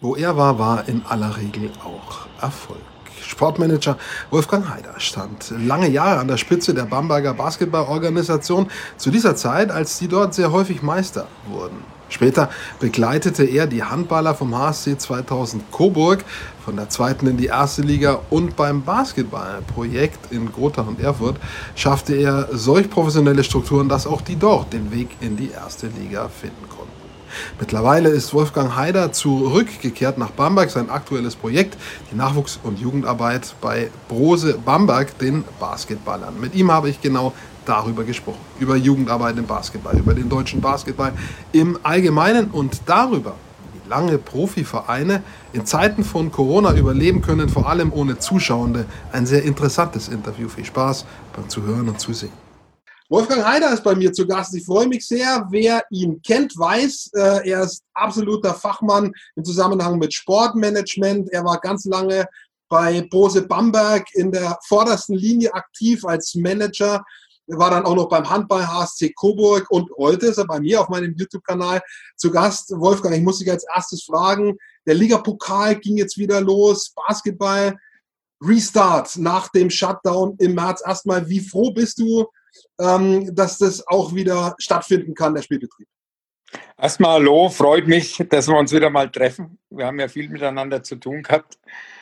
Wo er war, war in aller Regel auch Erfolg. Sportmanager Wolfgang Haider stand lange Jahre an der Spitze der Bamberger Basketballorganisation, zu dieser Zeit, als die dort sehr häufig Meister wurden. Später begleitete er die Handballer vom HSC 2000 Coburg von der zweiten in die erste Liga, und beim Basketballprojekt in Gotha und Erfurt schaffte er solch professionelle Strukturen, dass auch die dort den Weg in die erste Liga finden konnten. Mittlerweile ist Wolfgang Haider zurückgekehrt nach Bamberg. Sein aktuelles Projekt, die Nachwuchs- und Jugendarbeit bei Brose Bamberg, den Basketballern. Mit ihm habe ich genau darüber gesprochen. Über Jugendarbeit im Basketball, über den deutschen Basketball im Allgemeinen und darüber, wie lange Profivereine in Zeiten von Corona überleben können, vor allem ohne Zuschauende. Ein sehr interessantes Interview. Viel Spaß beim Zuhören und Zusehen. Wolfgang Haider ist bei mir zu Gast. Ich freue mich sehr. Wer ihn kennt, weiß, er ist absoluter Fachmann im Zusammenhang mit Sportmanagement. Er war ganz lange bei Brose Bamberg in der vordersten Linie aktiv als Manager. Er war dann auch noch beim Handball HSC Coburg, und heute ist er bei mir auf meinem YouTube-Kanal zu Gast. Wolfgang, ich muss dich als erstes fragen, der Ligapokal ging jetzt wieder los, Basketball, Restart nach dem Shutdown im März. Erstmal, wie froh bist du, dass das auch wieder stattfinden kann, der Spielbetrieb? Erstmal hallo, freut mich, dass wir uns wieder mal treffen. Wir haben ja viel miteinander zu tun gehabt.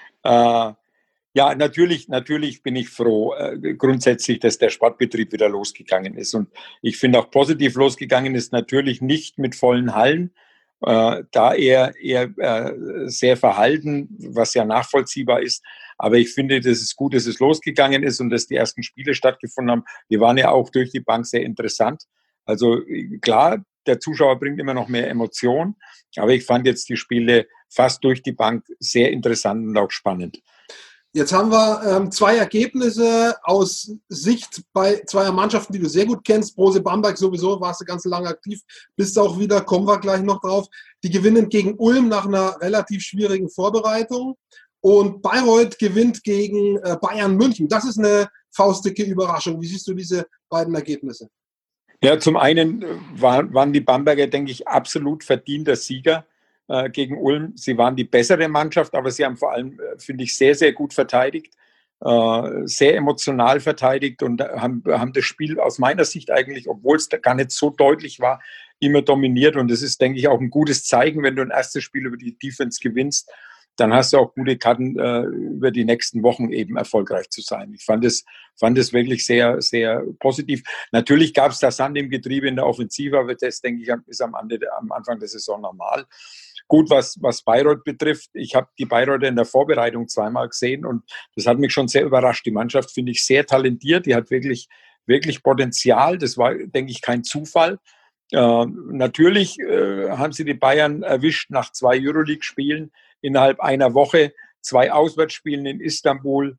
Ja, natürlich bin ich froh, grundsätzlich, dass der Sportbetrieb wieder losgegangen ist. Und ich finde auch positiv losgegangen ist natürlich nicht mit vollen Hallen, da eher sehr verhalten, was ja nachvollziehbar ist. Aber ich finde, das ist gut, dass es losgegangen ist und dass die ersten Spiele stattgefunden haben. Die waren ja auch durch die Bank sehr interessant. Also klar, der Zuschauer bringt immer noch mehr Emotionen, aber ich fand jetzt die Spiele fast durch die Bank sehr interessant und auch spannend. Jetzt haben wir zwei Ergebnisse aus Sicht bei zweier Mannschaften, die du sehr gut kennst. Brose Bamberg sowieso, warst du ganz lange aktiv, bist auch wieder, kommen wir gleich noch drauf. Die gewinnen gegen Ulm nach einer relativ schwierigen Vorbereitung. Und Bayreuth gewinnt gegen Bayern München. Das ist eine faustdicke Überraschung. Wie siehst du diese beiden Ergebnisse? Ja, zum einen waren die Bamberger, denke ich, absolut verdienter Sieger gegen Ulm. Sie waren die bessere Mannschaft, aber sie haben vor allem, finde ich, sehr, sehr gut verteidigt, sehr emotional verteidigt und haben das Spiel aus meiner Sicht eigentlich, obwohl es gar nicht so deutlich war, immer dominiert. Und das ist, denke ich, auch ein gutes Zeichen, wenn du ein erstes Spiel über die Defense gewinnst, dann hast du auch gute Karten, über die nächsten Wochen eben erfolgreich zu sein. Ich fand es wirklich sehr, sehr positiv. Natürlich gab es da Sand im Getriebe in der Offensive, aber das, denke ich, ist am Anfang der Saison normal. Gut, was Bayreuth betrifft, ich habe die Bayreuther in der Vorbereitung zweimal gesehen und das hat mich schon sehr überrascht. Die Mannschaft finde ich sehr talentiert, die hat wirklich, wirklich Potenzial. Das war, denke ich, kein Zufall. Natürlich haben sie die Bayern erwischt nach 2 Euroleague-Spielen innerhalb einer Woche, 2 Auswärtsspielen in Istanbul,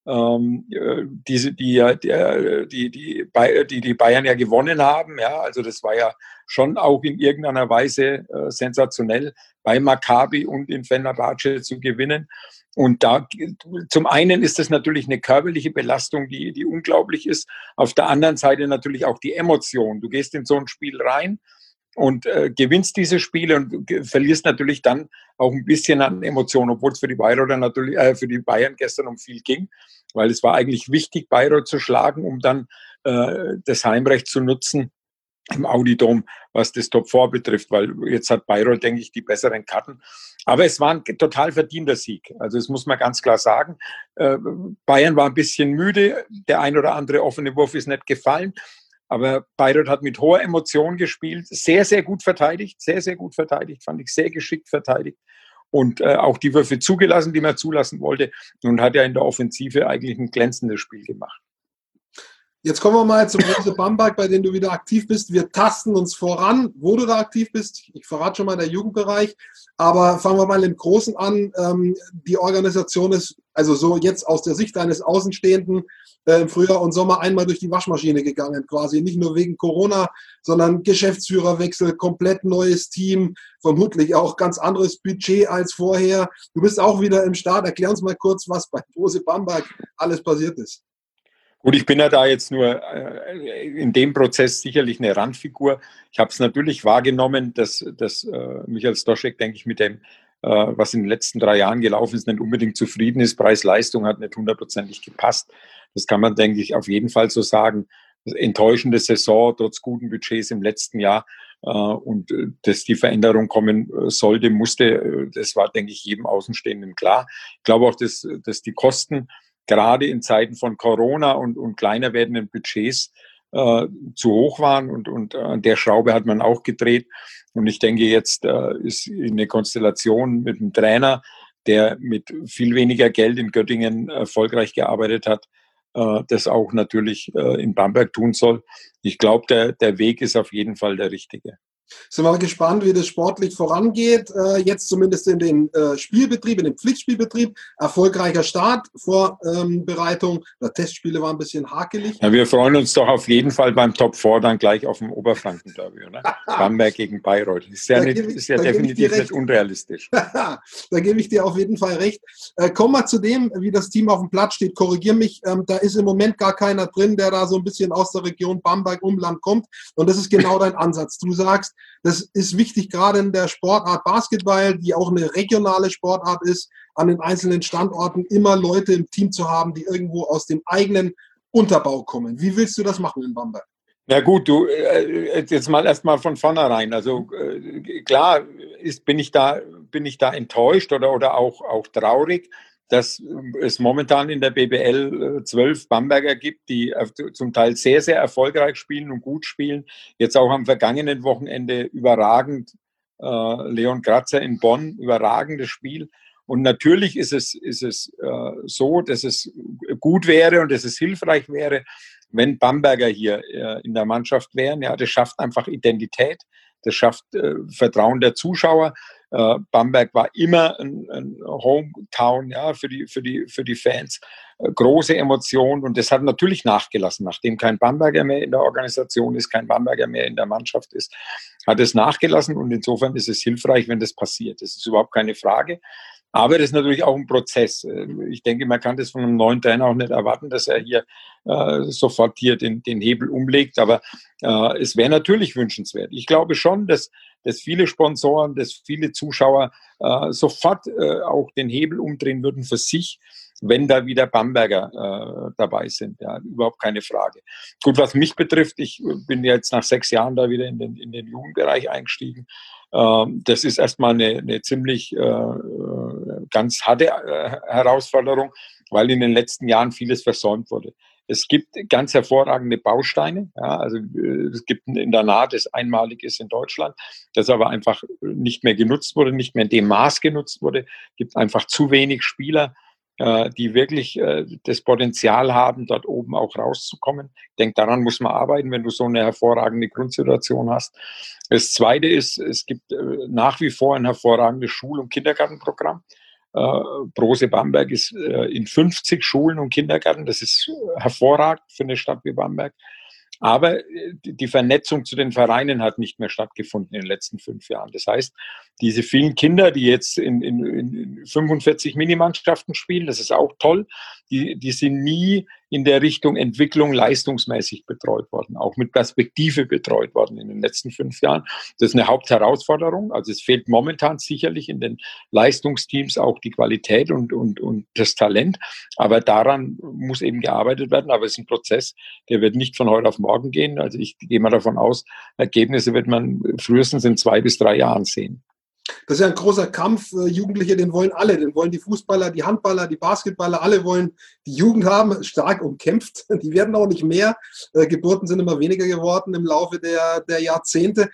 die Bayern ja gewonnen haben. Ja, also das war ja schon auch in irgendeiner Weise sensationell, bei Maccabi und in Fenerbahce zu gewinnen. Und da, zum einen ist das natürlich eine körperliche Belastung, die unglaublich ist. Auf der anderen Seite natürlich auch die Emotion. Du gehst in so ein Spiel rein und gewinnst diese Spiele und verlierst natürlich dann auch ein bisschen an Emotionen, obwohl es für die Bayreuther natürlich, für die Bayern gestern um viel ging, weil es war eigentlich wichtig, Bayreuth zu schlagen, um dann das Heimrecht zu nutzen im Audi-Dom, was das Top 4 betrifft, weil jetzt hat Bayreuth, denke ich, die besseren Karten. Aber es war ein total verdienter Sieg. Also das muss man ganz klar sagen. Bayern war ein bisschen müde, der ein oder andere offene Wurf ist nicht gefallen. Aber Bayreuth hat mit hoher Emotion gespielt, sehr, sehr gut verteidigt, fand ich sehr geschickt verteidigt und auch die Würfe zugelassen, die man zulassen wollte, und hat ja in der Offensive eigentlich ein glänzendes Spiel gemacht. Jetzt kommen wir mal zum Brose Bamberg, bei dem du wieder aktiv bist. Wir tasten uns voran, wo du da aktiv bist. Ich verrate schon mal der Jugendbereich. Aber fangen wir mal im Großen an. Die Organisation ist, also so jetzt aus der Sicht eines Außenstehenden, im Frühjahr und Sommer einmal durch die Waschmaschine gegangen, quasi. Nicht nur wegen Corona, sondern Geschäftsführerwechsel, komplett neues Team, vermutlich auch ganz anderes Budget als vorher. Du bist auch wieder im Start. Erklär uns mal kurz, was bei Brose Bamberg alles passiert ist. Gut, ich bin ja da jetzt nur in dem Prozess sicherlich eine Randfigur. Ich habe es natürlich wahrgenommen, dass Michael Stoschek, denke ich, mit dem was in den letzten 3 Jahren gelaufen ist, nicht unbedingt zufrieden ist. Preis-Leistung hat nicht hundertprozentig gepasst. Das kann man, denke ich, auf jeden Fall so sagen. Enttäuschende Saison, trotz guten Budgets im letzten Jahr. Und dass die Veränderung kommen sollte, musste, das war, denke ich, jedem Außenstehenden klar. Ich glaube auch, dass die Kosten gerade in Zeiten von Corona und kleiner werdenden Budgets zu hoch waren und an der Schraube hat man auch gedreht. Und ich denke, jetzt ist eine Konstellation mit einem Trainer, der mit viel weniger Geld in Göttingen erfolgreich gearbeitet hat, das auch natürlich in Bamberg tun soll. Ich glaube, der Weg ist auf jeden Fall der richtige. Sind wir gespannt, wie das sportlich vorangeht. Jetzt zumindest in den Spielbetrieb, in den Pflichtspielbetrieb. Erfolgreicher Start. Vorbereitung der Testspiele war ein bisschen hakelig. Ja, wir freuen uns doch auf jeden Fall beim Top 4 dann gleich auf dem Oberfranken-Derby, oder? Bamberg gegen Bayreuth. Ist ja definitiv nicht unrealistisch. Da gebe ich dir auf jeden Fall recht. Kommen wir zu dem, wie das Team auf dem Platz steht. Korrigier mich, da ist im Moment gar keiner drin, der da so ein bisschen aus der Region Bamberg-Umland kommt. Und das ist genau dein Ansatz. Du sagst, das ist wichtig, gerade in der Sportart Basketball, die auch eine regionale Sportart ist, an den einzelnen Standorten immer Leute im Team zu haben, die irgendwo aus dem eigenen Unterbau kommen. Wie willst du das machen in Bamberg? Na gut, du, jetzt mal erstmal von vornherein. Also klar bin ich da enttäuscht oder auch traurig, dass es momentan in der BBL 12 Bamberger gibt, die zum Teil sehr, sehr erfolgreich spielen und gut spielen. Jetzt auch am vergangenen Wochenende überragend. Leon Kratzer in Bonn, überragendes Spiel. Und natürlich ist es so, dass es gut wäre und dass es hilfreich wäre, wenn Bamberger hier in der Mannschaft wären. Ja, das schafft einfach Identität, das schafft Vertrauen der Zuschauer. Bamberg war immer ein Hometown, ja, für die Fans. Große Emotionen und das hat natürlich nachgelassen, nachdem kein Bamberger mehr in der Organisation ist, kein Bamberger mehr in der Mannschaft ist, hat es nachgelassen und insofern ist es hilfreich, wenn das passiert. Das ist überhaupt keine Frage. Aber das ist natürlich auch ein Prozess. Ich denke, man kann das von einem neuen Trainer auch nicht erwarten, dass er hier sofort hier den Hebel umlegt. Aber es wäre natürlich wünschenswert. Ich glaube schon, dass viele Sponsoren, dass viele Zuschauer sofort auch den Hebel umdrehen würden für sich, wenn da wieder Bamberger dabei sind. Ja, überhaupt keine Frage. Gut, was mich betrifft, ich bin jetzt nach 6 Jahren da wieder in den Jugendbereich eingestiegen. Das ist erstmal eine ziemlich ganz harte Herausforderung, weil in den letzten Jahren vieles versäumt wurde. Es gibt ganz hervorragende Bausteine. Ja, also es gibt ein Internat, das einmalig ist in Deutschland, das aber einfach nicht mehr genutzt wurde, nicht mehr in dem Maß genutzt wurde. Es gibt einfach zu wenig Spieler, die wirklich das Potenzial haben, dort oben auch rauszukommen. Ich denke, daran muss man arbeiten, wenn du so eine hervorragende Grundsituation hast. Das Zweite ist, es gibt nach wie vor ein hervorragendes Schul- und Kindergartenprogramm. Brose Bamberg ist in 50 Schulen und Kindergärten. Das ist hervorragend für eine Stadt wie Bamberg. Aber die Vernetzung zu den Vereinen hat nicht mehr stattgefunden in den letzten 5 Jahren. Das heißt, diese vielen Kinder, die jetzt in 45 Minimannschaften spielen, das ist auch toll, die sind nie in der Richtung Entwicklung leistungsmäßig betreut worden, auch mit Perspektive betreut worden in den letzten 5 Jahren. Das ist eine Hauptherausforderung. Also es fehlt momentan sicherlich in den Leistungsteams auch die Qualität und das Talent. Aber daran muss eben gearbeitet werden. Aber es ist ein Prozess, der wird nicht von heute auf morgen gehen. Also ich gehe mal davon aus, Ergebnisse wird man frühestens in 2 bis 3 Jahren sehen. Das ist ja ein großer Kampf. Jugendliche, den wollen alle. Den wollen die Fußballer, die Handballer, die Basketballer. Alle wollen die Jugend haben, stark umkämpft. Die werden auch nicht mehr. Geburten sind immer weniger geworden im Laufe der Jahrzehnte.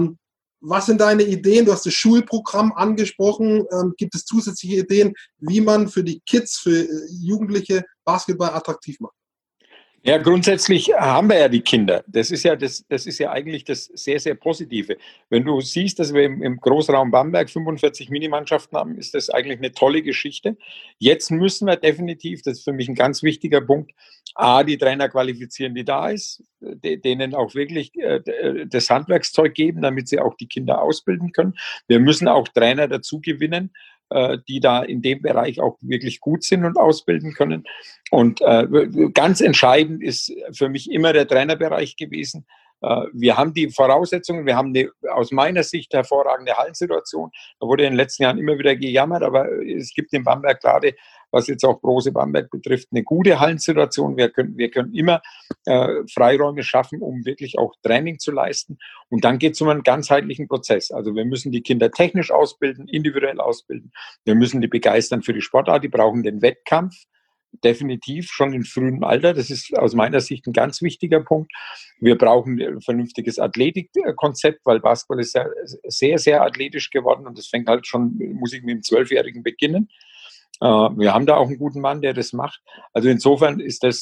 Was sind deine Ideen? Du hast das Schulprogramm angesprochen. Gibt es zusätzliche Ideen, wie man für die Kids, für Jugendliche Basketball attraktiv macht? Ja, grundsätzlich haben wir ja die Kinder. Das ist ja eigentlich das sehr, sehr Positive. Wenn du siehst, dass wir im Großraum Bamberg 45 Minimannschaften haben, ist das eigentlich eine tolle Geschichte. Jetzt müssen wir definitiv, das ist für mich ein ganz wichtiger Punkt, die Trainer qualifizieren, die da ist, denen auch wirklich das Handwerkszeug geben, damit sie auch die Kinder ausbilden können. Wir müssen auch Trainer dazu gewinnen, die da in dem Bereich auch wirklich gut sind und ausbilden können. Und ganz entscheidend ist für mich immer der Trainerbereich gewesen. Wir haben die Voraussetzungen, wir haben eine aus meiner Sicht hervorragende Hallensituation. Da wurde in den letzten Jahren immer wieder gejammert, aber es gibt in Bamberg gerade, was jetzt auch Große Bamberg betrifft, eine gute Hallensituation. Wir können immer Freiräume schaffen, um wirklich auch Training zu leisten. Und dann geht es um einen ganzheitlichen Prozess. Also wir müssen die Kinder technisch ausbilden, individuell ausbilden. Wir müssen die begeistern für die Sportart. Die brauchen den Wettkampf. Definitiv schon in frühem Alter. Das ist aus meiner Sicht ein ganz wichtiger Punkt. Wir brauchen ein vernünftiges Athletikkonzept, weil Basketball ist ja sehr, sehr athletisch geworden und das fängt halt schon, muss ich mit dem 12-Jährigen beginnen. Wir haben da auch einen guten Mann, der das macht. Also insofern ist das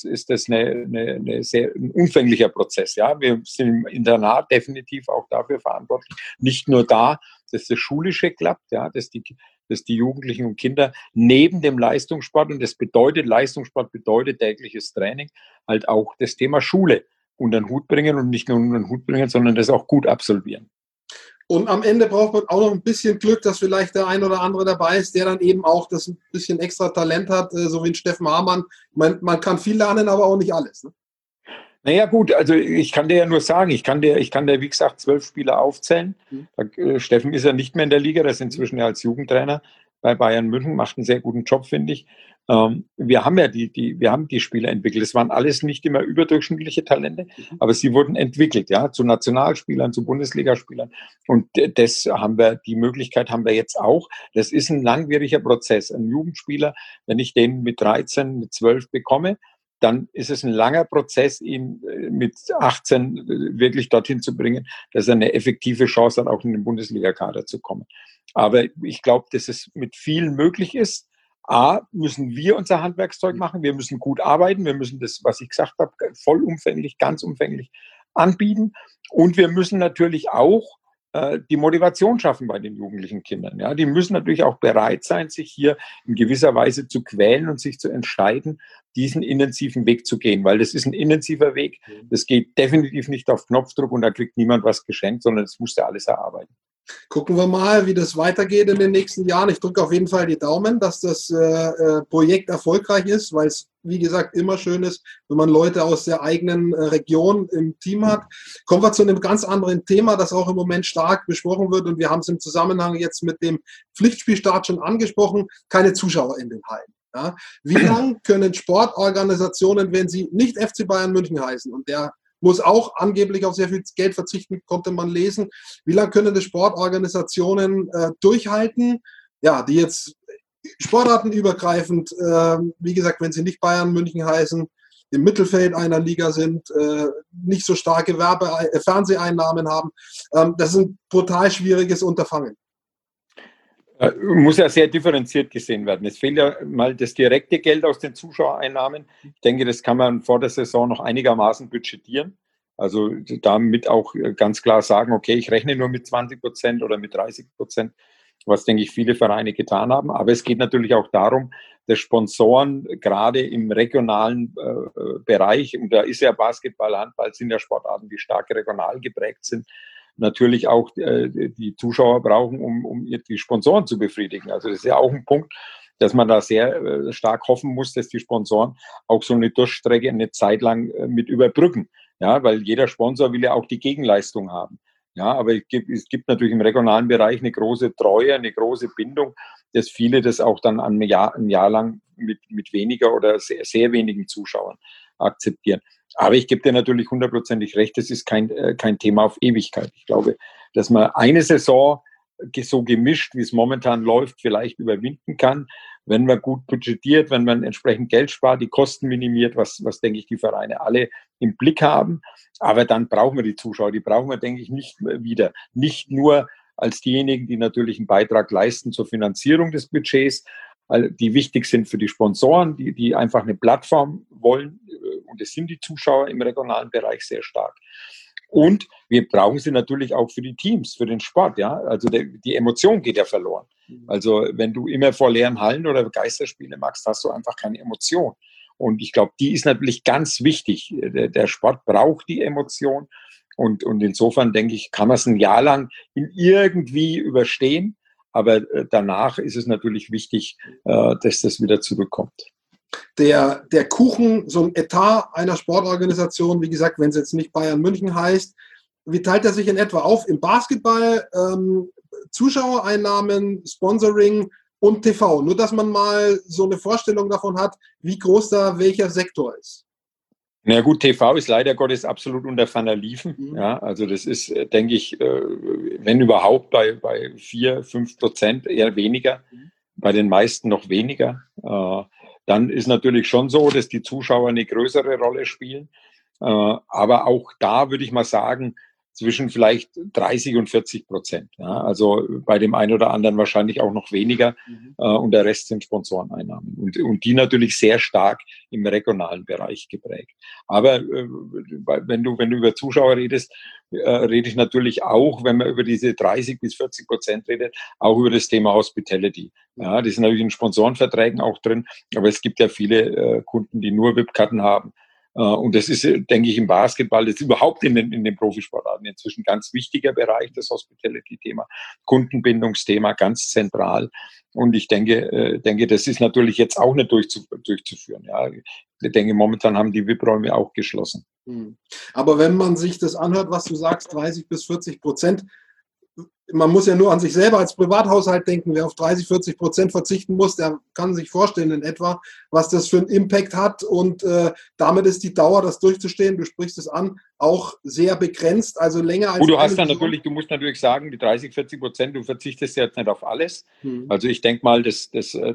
ein umfänglicher Prozess. Ja, wir sind im Internat definitiv auch dafür verantwortlich. Nicht nur da, dass das Schulische klappt, ja, dass die Jugendlichen und Kinder neben dem Leistungssport, und das bedeutet, Leistungssport bedeutet tägliches Training, halt auch das Thema Schule unter den Hut bringen und nicht nur unter den Hut bringen, sondern das auch gut absolvieren. Und am Ende braucht man auch noch ein bisschen Glück, dass vielleicht der ein oder andere dabei ist, der dann eben auch das ein bisschen extra Talent hat, so wie ein Steffen Hamann. Man kann viel lernen, aber auch nicht alles. Ne? Naja gut, also ich kann dir ja nur sagen, ich kann dir, wie gesagt, 12 Spieler aufzählen. Steffen ist ja nicht mehr in der Liga, der ist inzwischen ja als Jugendtrainer bei Bayern München, macht einen sehr guten Job, finde ich. Wir haben ja die Spieler entwickelt. Es waren alles nicht immer überdurchschnittliche Talente, aber sie wurden entwickelt, ja, zu Nationalspielern, zu Bundesligaspielern. Und die Möglichkeit haben wir jetzt auch. Das ist ein langwieriger Prozess. Ein Jugendspieler, wenn ich den mit 13, mit 12 bekomme, dann ist es ein langer Prozess, ihn mit 18 wirklich dorthin zu bringen, dass er eine effektive Chance hat, auch in den Bundesliga-Kader zu kommen. Aber ich glaube, dass es mit vielen möglich ist. A, müssen wir unser Handwerkszeug machen, wir müssen gut arbeiten, wir müssen das, was ich gesagt habe, vollumfänglich, ganz umfänglich anbieten. Und wir müssen natürlich auch die Motivation schaffen bei den jugendlichen Kindern. Ja, die müssen natürlich auch bereit sein, sich hier in gewisser Weise zu quälen und sich zu entscheiden, diesen intensiven Weg zu gehen, weil das ist ein intensiver Weg. Das geht definitiv nicht auf Knopfdruck und da kriegt niemand was geschenkt, sondern das musst du alles erarbeiten. Gucken wir mal, wie das weitergeht in den nächsten Jahren. Ich drücke auf jeden Fall die Daumen, dass das Projekt erfolgreich ist, weil es, wie gesagt, immer schön ist, wenn man Leute aus der eigenen Region im Team hat. Kommen wir zu einem ganz anderen Thema, das auch im Moment stark besprochen wird. Und wir haben es im Zusammenhang jetzt mit dem Pflichtspielstart schon angesprochen, keine Zuschauer in den Hallen. Ja? Wie lange können Sportorganisationen, wenn sie nicht FC Bayern München heißen, und der muss auch angeblich auf sehr viel Geld verzichten, konnte man lesen. Wie lange können das Sportorganisationen durchhalten, ja, die jetzt sportartenübergreifend, wie gesagt, wenn sie nicht Bayern München heißen, im Mittelfeld einer Liga sind, nicht so starke Fernseheinnahmen haben. Das ist ein brutal schwieriges Unterfangen. Muss ja sehr differenziert gesehen werden. Es fehlt ja mal das direkte Geld aus den Zuschauereinnahmen. Ich denke, das kann man vor der Saison noch einigermaßen budgetieren. Also damit auch ganz klar sagen, okay, ich rechne nur mit 20% oder mit 30%, was, denke ich, viele Vereine getan haben. Aber es geht natürlich auch darum, dass Sponsoren gerade im regionalen Bereich, und da ist ja Basketball, Handball sind ja Sportarten, die stark regional geprägt sind, natürlich auch die Zuschauer brauchen, um die Sponsoren zu befriedigen. Also das ist ja auch ein Punkt, dass man da sehr stark hoffen muss, dass die Sponsoren auch so eine Durchstrecke eine Zeit lang mit überbrücken. Ja, weil jeder Sponsor will ja auch die Gegenleistung haben. Ja, aber es gibt natürlich im regionalen Bereich eine große Treue, eine große Bindung, dass viele das auch dann ein Jahr lang mit weniger oder sehr, sehr wenigen Zuschauern akzeptieren. Aber ich gebe dir natürlich 100%ig recht, das ist kein Thema auf Ewigkeit. Ich glaube, dass man eine Saison so gemischt, wie es momentan läuft, vielleicht überwinden kann, wenn man gut budgetiert, wenn man entsprechend Geld spart, die Kosten minimiert, was denke ich, die Vereine alle im Blick haben. Aber dann brauchen wir die Zuschauer, die brauchen wir, denke ich, nicht wieder. Nicht nur als diejenigen, die natürlich einen Beitrag leisten zur Finanzierung des Budgets, die wichtig sind für die Sponsoren, die einfach eine Plattform wollen. Und es sind die Zuschauer im regionalen Bereich sehr stark. Und wir brauchen sie natürlich auch für die Teams, für den Sport. Ja, also die Emotion geht ja verloren. Also wenn du immer vor leeren Hallen oder Geisterspiele machst, hast du einfach keine Emotion. Und ich glaube, die ist natürlich ganz wichtig. Der Sport braucht die Emotion. Und insofern denke ich, kann man es ein Jahr lang irgendwie überstehen. Aber danach ist es natürlich wichtig, dass das wieder zurückkommt. der Kuchen, so ein Etat einer Sportorganisation, wie gesagt, wenn es jetzt nicht Bayern München heißt, wie teilt er sich in etwa auf? Im Basketball Zuschauereinnahmen, Sponsoring und TV. Nur, dass man mal so eine Vorstellung davon hat, wie groß da welcher Sektor ist. Na gut, TV ist leider Gottes absolut unter ferner Liefen. Ja, also das ist, denke ich, wenn überhaupt bei 4-5%, eher weniger, bei den meisten noch weniger. Dann ist natürlich schon so, dass die Zuschauer eine größere Rolle spielen. Aber auch da würde ich mal sagen, zwischen vielleicht 30-40%. Ja, also bei dem einen oder anderen wahrscheinlich auch noch weniger. Und der Rest sind Sponsoreneinnahmen. Und die natürlich sehr stark im regionalen Bereich geprägt. Aber wenn du über Zuschauer redest, rede ich natürlich auch, wenn man über diese 30-40% redet, auch über das Thema Hospitality. Ja, die sind natürlich in Sponsorenverträgen auch drin. Aber es gibt ja viele Kunden, die nur VIP-Karten haben. Und das ist, denke ich, im Basketball, das ist überhaupt in den Profisportarten inzwischen ein ganz wichtiger Bereich, das Hospitality-Thema, Kundenbindungsthema, ganz zentral. Und ich denke, das ist natürlich jetzt auch nicht durchzuführen. Ja. Ich denke, momentan haben die VIP-Räume auch geschlossen. Aber wenn man sich das anhört, was du sagst, 30-40%, man muss ja nur an sich selber als Privathaushalt denken. Wer auf 30-40% verzichten muss, der kann sich vorstellen in etwa, was das für einen Impact hat. Und damit ist die Dauer, das durchzustehen, du sprichst es an, auch sehr begrenzt. Also länger als. Du musst natürlich sagen, die 30-40%, du verzichtest jetzt nicht auf alles. Also ich denke mal, dass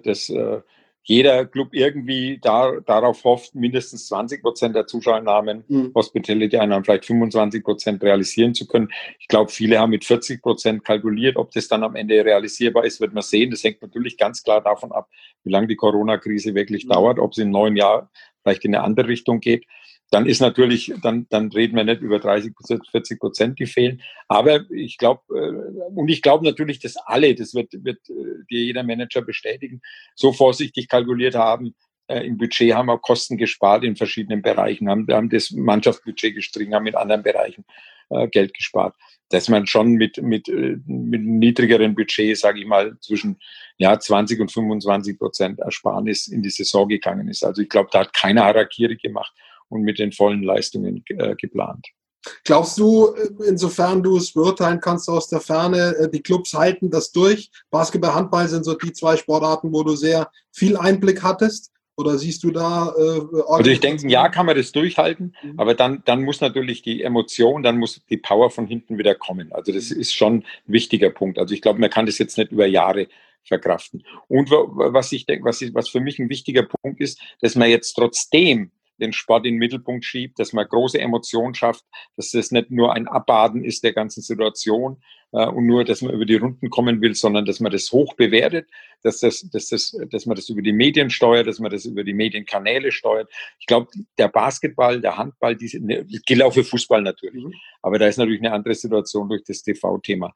jeder Club irgendwie darauf hofft, mindestens 20% der Zuschauereinnahmen, Hospitality-Einnahmen, vielleicht 25% realisieren zu können. Ich glaube, viele haben mit 40% kalkuliert. Ob das dann am Ende realisierbar ist, wird man sehen. Das hängt natürlich ganz klar davon ab, wie lange die Corona-Krise wirklich dauert, ob es im neuen Jahr vielleicht in eine andere Richtung geht. Dann ist natürlich, dann reden wir nicht über 30-40%, die fehlen. Aber ich glaube, natürlich, dass alle, das wird dir jeder Manager bestätigen, so vorsichtig kalkuliert haben. Im Budget haben wir Kosten gespart in verschiedenen Bereichen, haben das Mannschaftsbudget gestrichen, haben in anderen Bereichen Geld gespart. Dass man schon mit niedrigeren Budgets, sage ich mal, zwischen 20 und 25% Ersparnis in die Saison gegangen ist. Also ich glaube, da hat keiner Harakiri gemacht und mit den vollen Leistungen geplant. Glaubst du, insofern du es beurteilen kannst aus der Ferne, die Clubs halten das durch? Basketball, Handball sind so die zwei Sportarten, wo du sehr viel Einblick hattest? Oder siehst du da? Also ich denke, ein Jahr kann man das durchhalten, aber dann muss natürlich die Emotion, dann muss die Power von hinten wieder kommen. Also das ist schon ein wichtiger Punkt. Also ich glaube, man kann das jetzt nicht über Jahre verkraften. Und was ich denke, was für mich ein wichtiger Punkt ist, dass man jetzt trotzdem den Sport in den Mittelpunkt schiebt, dass man große Emotionen schafft, dass das nicht nur ein Abbaden ist der ganzen Situation und nur, dass man über die Runden kommen will, sondern dass man das hoch bewertet, dass man das über die Medien steuert, dass man das über die Medienkanäle steuert. Ich glaube, der Basketball, der Handball, das gilt auch für Fußball natürlich, aber da ist natürlich eine andere Situation durch das TV-Thema.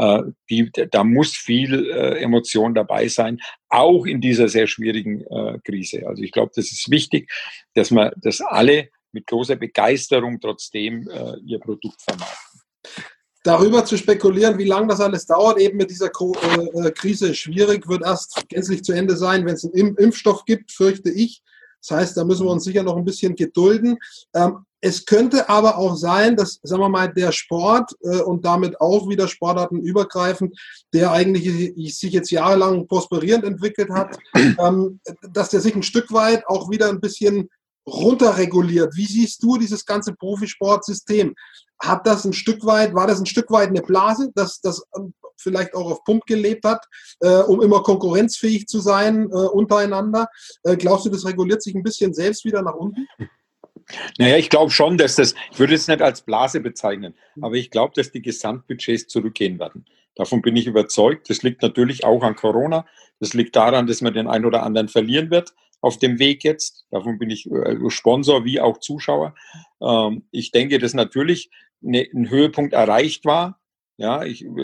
Da muss viel Emotion dabei sein, auch in dieser sehr schwierigen Krise. Also ich glaube, das ist wichtig, dass alle mit großer Begeisterung trotzdem ihr Produkt vermarkten. Darüber zu spekulieren, wie lange das alles dauert, eben mit dieser Krise schwierig, wird erst gänzlich zu Ende sein, wenn es einen Impfstoff gibt, fürchte ich. Das heißt, da müssen wir uns sicher noch ein bisschen gedulden. Es könnte aber auch sein, dass, sagen wir mal, der Sport und damit auch wieder sportartenübergreifend, der eigentlich sich jetzt jahrelang prosperierend entwickelt hat, dass der sich ein Stück weit auch wieder ein bisschen runterreguliert. Wie siehst du dieses ganze Profisportsystem? War das ein Stück weit eine Blase, dass das vielleicht auch auf Pump gelebt hat, um immer konkurrenzfähig zu sein untereinander? Glaubst du, das reguliert sich ein bisschen selbst wieder nach unten? Naja, ich glaube schon, dass ich würde es nicht als Blase bezeichnen, aber ich glaube, dass die Gesamtbudgets zurückgehen werden. Davon bin ich überzeugt. Das liegt natürlich auch an Corona. Das liegt daran, dass man den einen oder anderen verlieren wird auf dem Weg jetzt. Davon bin ich Sponsor wie auch Zuschauer. Ich denke, dass natürlich ein Höhepunkt erreicht war. Ja,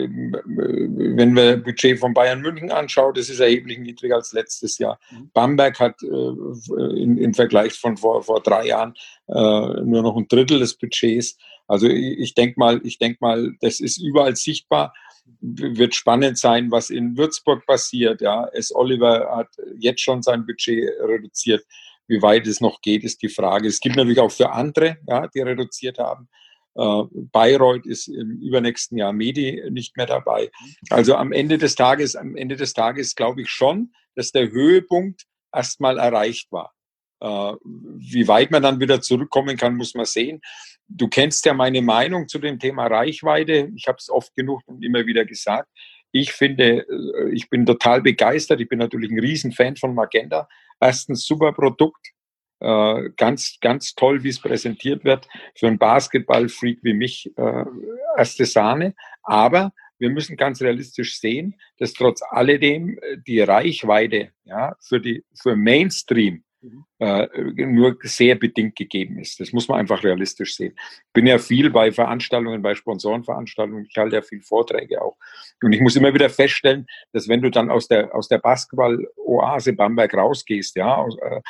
wenn wir Budget von Bayern München anschauen, das ist erheblich niedriger als letztes Jahr. Bamberg hat im Vergleich von vor 3 Jahren nur noch ein Drittel des Budgets. Also ich denke mal, das ist überall sichtbar. Wird spannend sein, was in Würzburg passiert. Ja, S. Oliver hat jetzt schon sein Budget reduziert. Wie weit es noch geht, ist die Frage. Es gibt natürlich auch für andere, ja, die reduziert haben. Bayreuth ist im übernächsten Jahr Medi nicht mehr dabei. Also am Ende des Tages glaube ich schon, dass der Höhepunkt erstmal erreicht war. Wie weit man dann wieder zurückkommen kann, muss man sehen. Du kennst ja meine Meinung zu dem Thema Reichweite. Ich habe es oft genug und immer wieder gesagt. Ich finde, ich bin total begeistert. Ich bin natürlich ein Riesenfan von Magenta. Erstens super Produkt. Ganz, ganz toll, wie es präsentiert wird. Für einen Basketball-Freak wie mich erste Sahne. Aber wir müssen ganz realistisch sehen, dass trotz alledem die Reichweite, ja, für Mainstream nur sehr bedingt gegeben ist. Das muss man einfach realistisch sehen. Ich bin ja viel bei Veranstaltungen, bei Sponsorenveranstaltungen, ich halte ja viel Vorträge auch. Und ich muss immer wieder feststellen, dass wenn du dann aus der Basketball-Oase Bamberg rausgehst, ja,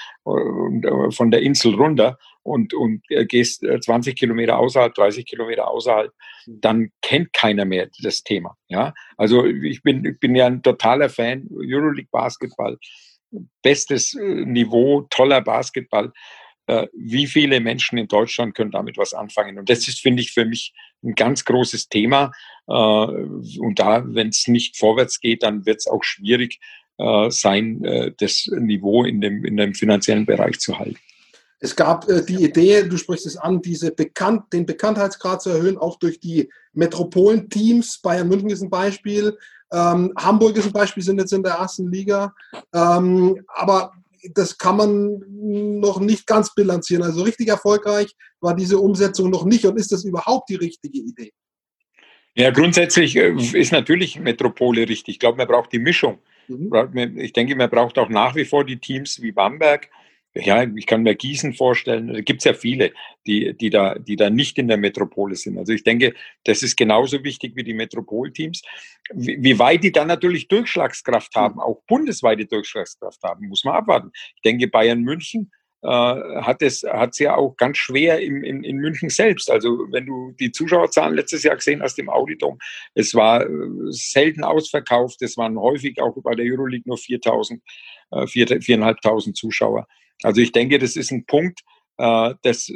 von der Insel runter und gehst 20 Kilometer außerhalb, 30 Kilometer außerhalb, dann kennt keiner mehr das Thema. Ja? Also ich bin ja ein totaler Fan, Euroleague Basketball, bestes Niveau, toller Basketball. Wie viele Menschen in Deutschland können damit was anfangen? Und das ist, finde ich, für mich ein ganz großes Thema. Und da, wenn es nicht vorwärts geht, dann wird es auch schwierig sein, das Niveau in dem finanziellen Bereich zu halten. Es gab die Idee, du sprichst es an, den Bekanntheitsgrad zu erhöhen, auch durch die Metropolenteams. Bayern München ist ein Beispiel. Hamburg ist ein Beispiel, sind jetzt in der ersten Liga. Aber das kann man noch nicht ganz bilanzieren. Also richtig erfolgreich war diese Umsetzung noch nicht. Und ist das überhaupt die richtige Idee? Ja, grundsätzlich ist natürlich Metropole richtig. Ich glaube, man braucht die Mischung. Ich denke, man braucht auch nach wie vor die Teams wie Bamberg. Ja, ich kann mir Gießen vorstellen. Da gibt es ja viele, die da nicht in der Metropole sind. Also ich denke, das ist genauso wichtig wie die Metropolteams. Wie weit die dann natürlich Durchschlagskraft haben, auch bundesweite Durchschlagskraft haben, muss man abwarten. Ich denke, Bayern München hat es ja auch ganz schwer in München selbst. Also wenn du die Zuschauerzahlen letztes Jahr gesehen hast im Audidom, es war selten ausverkauft. Es waren häufig auch bei der Euroleague nur 4.500 Zuschauer. Also ich denke, das ist ein Punkt, das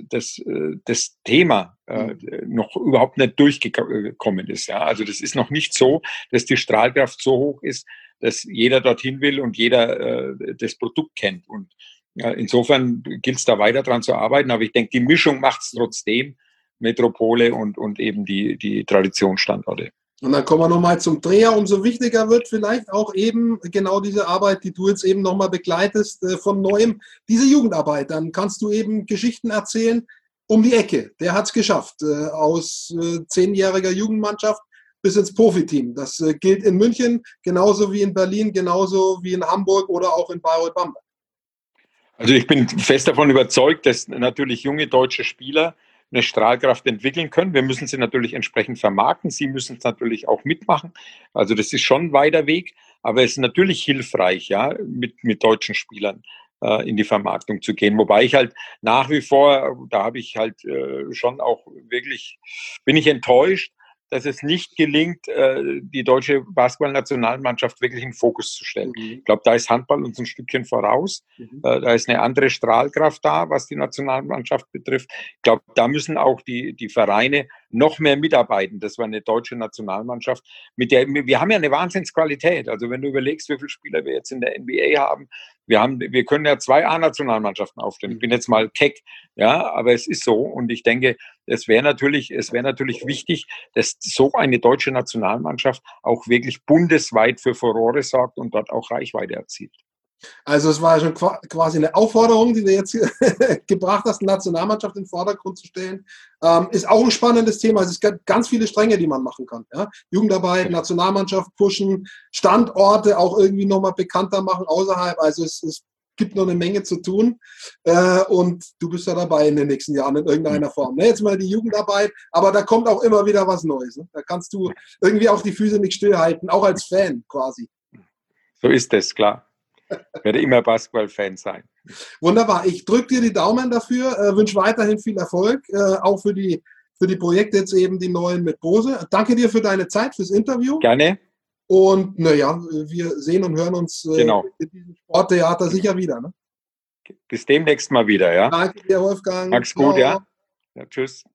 Thema noch überhaupt nicht durchgekommen ist. Ja? Also das ist noch nicht so, dass die Strahlkraft so hoch ist, dass jeder dorthin will und jeder das Produkt kennt. Und insofern gilt es da weiter dran zu arbeiten. Aber ich denke, die Mischung macht es trotzdem, Metropole und eben die Traditionsstandorte. Und dann kommen wir nochmal zum Dreher. Umso wichtiger wird vielleicht auch eben genau diese Arbeit, die du jetzt eben nochmal begleitest, von Neuem, diese Jugendarbeit. Dann kannst du eben Geschichten erzählen um die Ecke. Der hat es geschafft, aus 10-jähriger Jugendmannschaft bis ins Profiteam. Das gilt in München genauso wie in Berlin, genauso wie in Hamburg oder auch in Bayreuth-Bamberg. Also ich bin fest davon überzeugt, dass natürlich junge deutsche Spieler eine Strahlkraft entwickeln können. Wir müssen sie natürlich entsprechend vermarkten. Sie müssen es natürlich auch mitmachen. Also das ist schon ein weiter Weg, aber es ist natürlich hilfreich, ja, mit deutschen Spielern in die Vermarktung zu gehen. Wobei ich halt nach wie vor, da habe ich halt schon auch wirklich, bin ich enttäuscht, dass es nicht gelingt, die deutsche Basketballnationalmannschaft wirklich in den Fokus zu stellen. Ich glaube, da ist Handball uns ein Stückchen voraus. Da ist eine andere Strahlkraft da, was die Nationalmannschaft betrifft. Ich glaube, da müssen auch die Vereine noch mehr mitarbeiten. Das war eine deutsche Nationalmannschaft, wir haben ja eine Wahnsinnsqualität. Also wenn du überlegst, wie viele Spieler wir jetzt in der NBA haben, wir können ja 2 A-Nationalmannschaften aufstellen. Ich bin jetzt mal keck, ja, aber es ist so. Und ich denke, es wäre natürlich wichtig, dass so eine deutsche Nationalmannschaft auch wirklich bundesweit für Furore sorgt und dort auch Reichweite erzielt. Also es war schon quasi eine Aufforderung, die du jetzt hier gebracht hast, die Nationalmannschaft in den Vordergrund zu stellen. Ist auch ein spannendes Thema. Es gibt ganz viele Stränge, die man machen kann. Ja? Jugendarbeit, Nationalmannschaft pushen, Standorte auch irgendwie nochmal bekannter machen außerhalb. Also es gibt noch eine Menge zu tun. Und du bist ja dabei in den nächsten Jahren in irgendeiner Form. Ne? Jetzt mal die Jugendarbeit, aber da kommt auch immer wieder was Neues. Ne? Da kannst du irgendwie auch die Füße nicht stillhalten, auch als Fan quasi. So ist es, klar. Ich werde immer Basketball-Fan sein. Wunderbar. Ich drücke dir die Daumen dafür, wünsche weiterhin viel Erfolg, auch für die Projekte jetzt eben die neuen mit Bose. Danke dir für deine Zeit, fürs Interview. Gerne. Und naja, wir sehen und hören uns genau. in diesem Sporttheater sicher wieder. Ne? Bis demnächst mal wieder, ja? Danke dir, Wolfgang. Mach's gut, ja? Ja, tschüss.